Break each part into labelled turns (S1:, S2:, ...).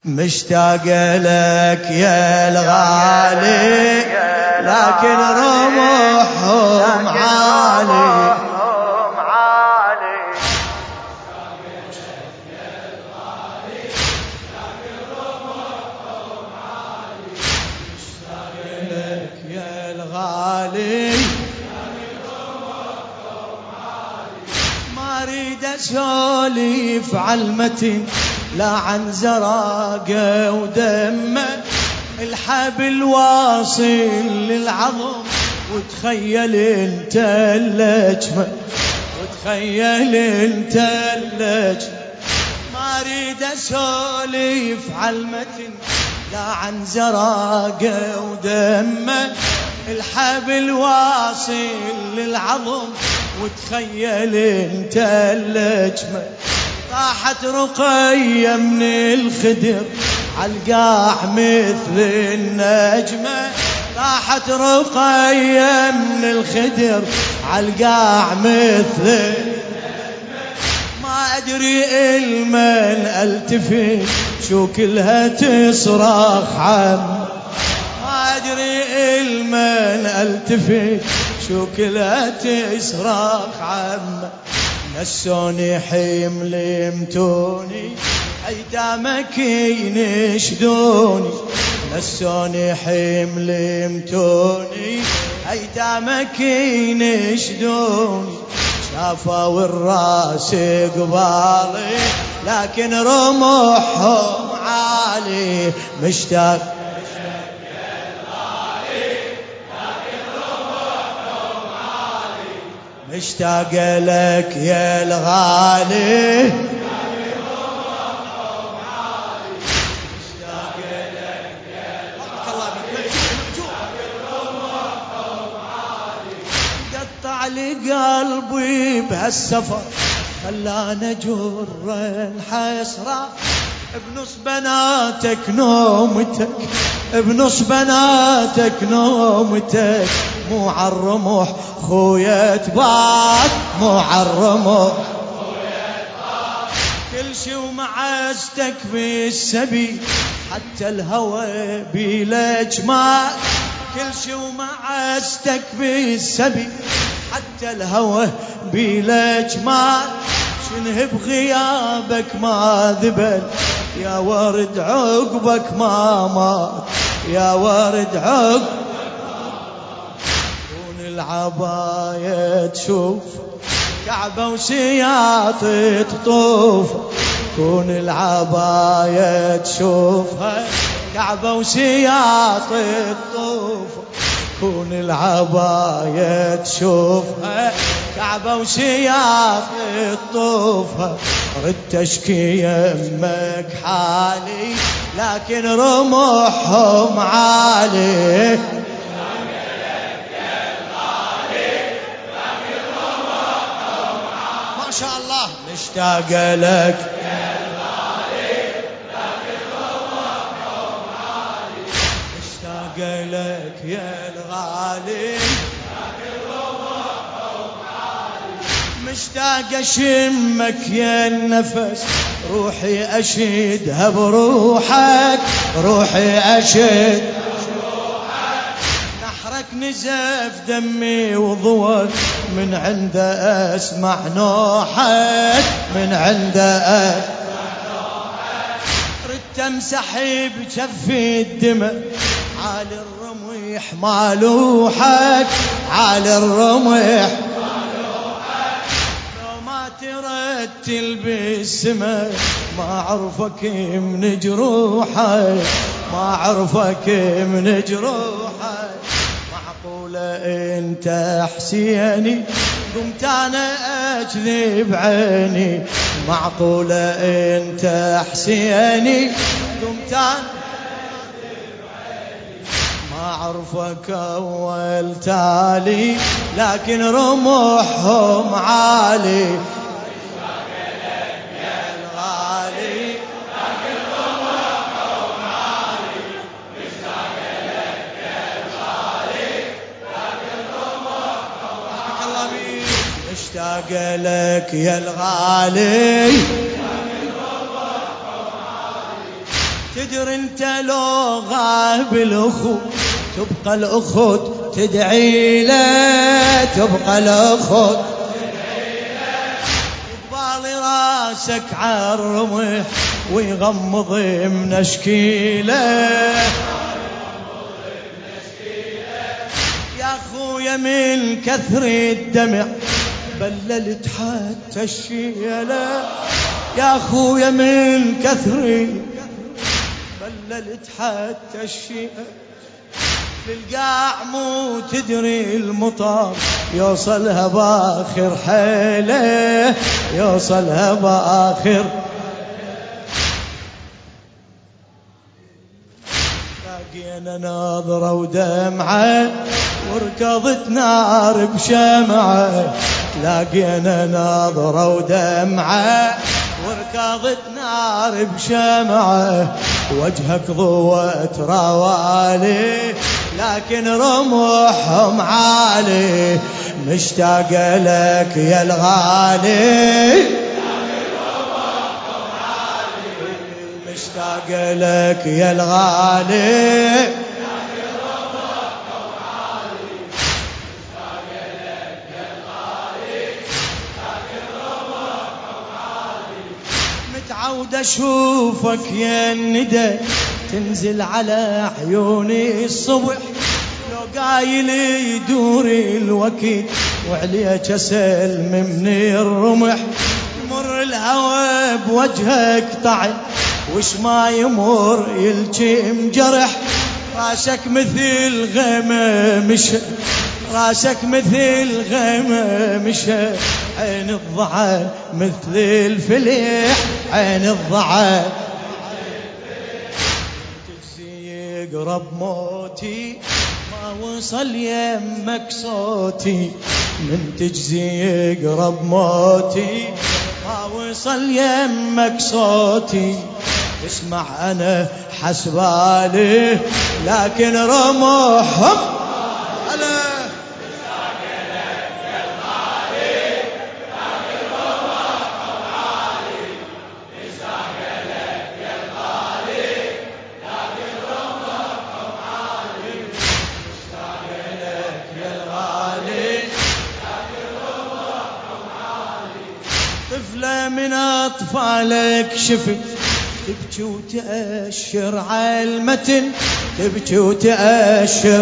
S1: مشتاق لك يا الغالي لكن رموحهم عالي. مشتاق لك يا الغالي ما اريد اسولف عالمتن لا عن زراقه ودمه، الحبل واصل للعظم وتخيل انت اللجمه، وتخيل انت اللجمه. ما اريد اسولف عالمتن لا عن زراقه ودمه، الحبل واصل للعظم وتخيل انت اللجمه. طاحت رقية من الخدر عالقاع مثل النجمة، طاحت رقية من الخدر عالقاع مثل النجمة. ما أدري المن التفت شو كلها تصرخ عم، ما أدري المن التفت شو كلها تصرخ عم. نسوني حملمتوني أيتامك ينشدوني، نسوني حملمتوني أيتامك ينشدوني. شافوا الراس قبالي لكن رموحهم عالي. مشتاق مشتاق لك يا الغالي، مشتاق لك يا الغالي. قطع لي قلبي بهالسفر خلاني اجر الحسرة، بنص بناتك نومتك، بنص بناتك نومتك. مو عالرمح خويا تبات، مو عالرمح خويا تبات. كل شي ومعزتك بالسبي حتى الهوى بيلك مات، كل شي ومعزتك بالسبي حتى الهوى بيلك مات. شنه بغيابك ما ذبل يا ورد عقبك ما مات، يا ورد عقبك كون العباية تشوف كعبة وسياط تطوف، كون العباية تشوفها كعبة وسياط تطوف، كون العباية تشوفها كعبة وسياط تطوفها. ردت اشكي يمك حالي لكن رموحهم عالي. ما شاء الله مشتاق لك يا الغالي لكن رموحهم عالي، مشتاق لك يا الغالي لكن رموحهم عالي. مشتاق اشمك يا النفس روحي اشدها بروحك، روحي اشد نحرك نزف دمي وضوك من عنده اسمع نوحك، من عنده اسمع نوحك. ردت امسح بجفي الدمع عالي الرميح مالوحك، عالي الرميح مالوحك. لو ما ترتل بالسما ما عرفك من جروحك، ما عرفك من جروحك. معقولة انت حسيني قمت انا اكذب عيني، معقولة انت حسيني قمت انا اكذب عيني. ما عرفك اول تالي لكن رموحهم عالي. مشتاق لك يا الغالي تدري انت لو غاب الاخو تبقى الاخت تدعي له، تبقى الاخت يقبال راسك عالرمح ويغمض منشكيله. يا اخويا من كثر الدمع بللت حتى الشيله، يا اخويا من كثر بللت حتى الشيله. في القاع مو تدري المطر يوصلها باخر حيله، يوصلها باخر. لاقينا نظرة ودمعة وركضت نار بشمعة، لاقينا نظرة ودمعة وركضت نار بشمعة. وجهك ضوت روالي لكن رموحهم عالي، مشتاق لك يا الغالي، مشتاق لك يا الغالي. متعود اشوفك يا الندى تنزل على عيوني الصبح، لو قايل يدور الوقت وعليك اسلم من الرمح. يمر الهوى بوجهك طعن وش ما يمر يلجم جرح، راسك مثل غمامش، راسك مثل غمامش. عين الضعن مثل الفليح، عين الضعن تجزي يقرب موتي ما وصل يمك صوتي، من تجزي يقرب موتي ما وصل يمك صوتي. اسمع انا حسبالي لكن رموحهم انا مشتاق لك يا الغالي، لكن رموحهم عالي، مشتاق لك يا الغالي، لكن رموحهم عالي، مشتاق لك يا الغالي، لكن رموحهم عالي. طفلة من اطفالك شفت تبكي وتأشر عالمتن، تبكي وتأشر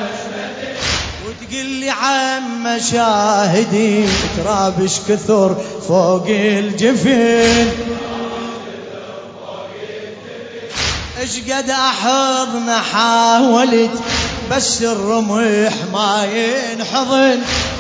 S1: وتقل لي عم مشاهدي ترابش كثر فوق الجفن. اش قد احضن حاولت بس الرمح ما ينحضن،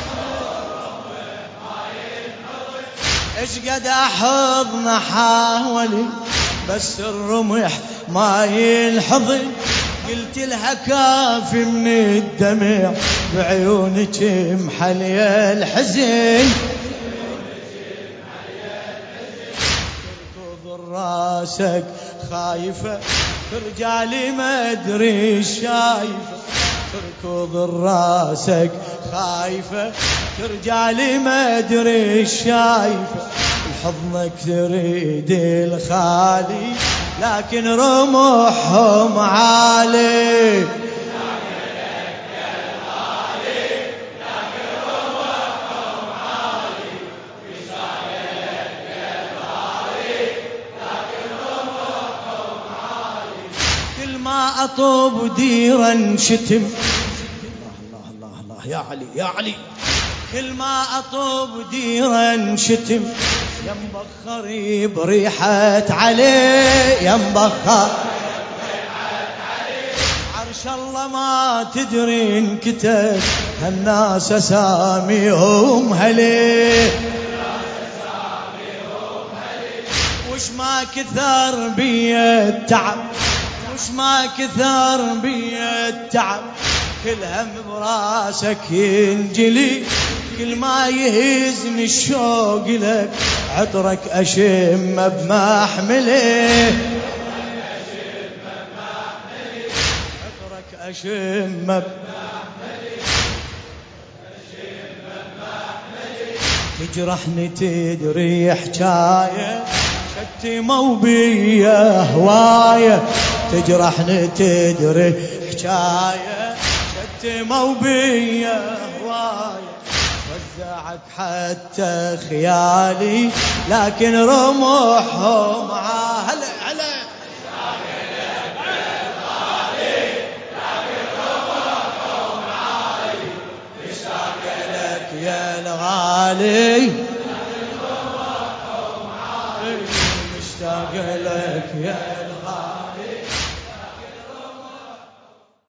S1: اش قد احضن حاولت بس الرمح ما ينحضن. قلت لها كافي من الدمع بعيونك محلية الحزن، تركض راسك خايفة رجالي ما ادري شايفة، تركض راسك خايفة رجالي ما ادري شايفة. حضنك تريد الخالي لكن رموحهم عالي، مشتاق لك يا الغالي، لكن رموحهم عالي، مشتاق لك يا الغالي، لكن رموحهم عالي. كل ما اطوب ديرا شتم، الله الله الله يا علي يا علي، كل ما اطوب ديرا شتم. يا مبخر بريحة علي، يا مبخر عرش الله ما تدري انكتب هالناس اساميهم هلي، وش ما كثر بي التعب، وش ما كثر بي التعب. كل هم براسك ينجلي كل ما يهزني الشوق لك عطرك أشم بمحملي، عطرك أشم بمحملي، تجرحني تدري حجاية شتموا بيا هواية تجرحني تدري حكاية، شتموا بيا هواية وزعت حتى خيالي لكن رموحهم هلا هلا يا الغالي مشتاق لك يا الغالي.